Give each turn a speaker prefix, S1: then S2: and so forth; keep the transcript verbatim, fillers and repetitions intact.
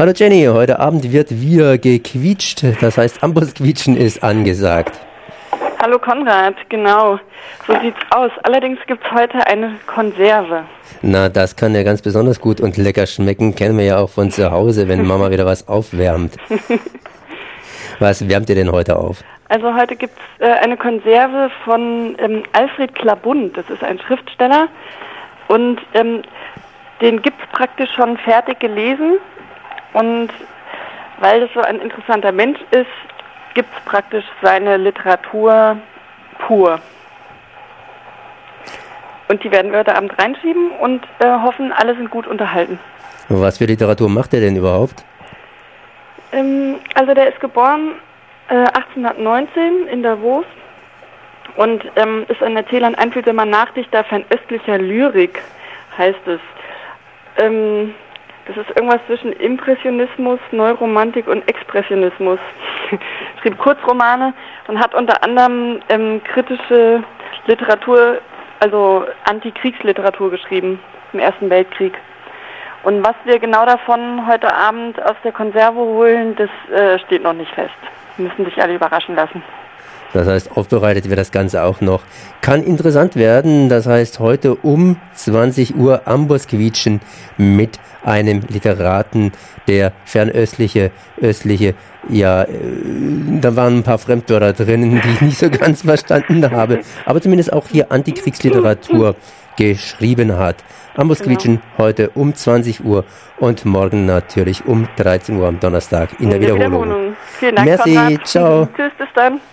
S1: Hallo Jenny, heute Abend wird wieder gequietscht, das heißt Ambusquietschen ist angesagt.
S2: Hallo Konrad, genau, so sieht's aus. Allerdings gibt's heute eine Konserve.
S1: Na, das kann ja ganz besonders gut und lecker schmecken, kennen wir ja auch von zu Hause, wenn Mama wieder was aufwärmt. Was wärmt ihr denn heute auf?
S2: Also heute gibt's äh, eine Konserve von ähm, Alfred Klabund, das ist ein Schriftsteller und ähm, den gibt's praktisch schon fertig gelesen. Und weil das so ein interessanter Mensch ist, gibt es praktisch seine Literatur pur. Und die werden wir heute Abend reinschieben und äh, hoffen, alle sind gut unterhalten.
S1: Was für Literatur macht er denn überhaupt?
S2: Ähm, also der ist geboren äh, achtzehnhundertneunzehn in Davos und ähm, ist ein Erzähler und einfühlsamer Nachdichter fernöstlicher Lyrik, heißt es. Ähm, Das ist irgendwas zwischen Impressionismus, Neuromantik und Expressionismus. Schrieb Kurzromane und hat unter anderem ähm, kritische Literatur, also Antikriegsliteratur geschrieben im Ersten Weltkrieg. Und was wir genau davon heute Abend aus der Konserve holen, das äh, steht noch nicht fest. Wir müssen sich alle überraschen lassen.
S1: Das heißt, aufbereitet wird das Ganze auch noch. Kann interessant werden, das heißt heute um zwanzig Uhr Ambusquietschen mit einem Literaten, der fernöstliche, östliche, ja, äh, da waren ein paar Fremdwörter drinnen, die ich nicht so ganz verstanden habe, aber zumindest auch hier Antikriegsliteratur geschrieben hat. Ambusquietschen genau. Heute um zwanzig Uhr und morgen natürlich um dreizehn Uhr am Donnerstag in, in der Wiederholung.
S2: Wiederholung. Vielen Dank,
S1: Merci,
S2: Konrad.
S1: ciao.
S2: Tschüss, bis dann.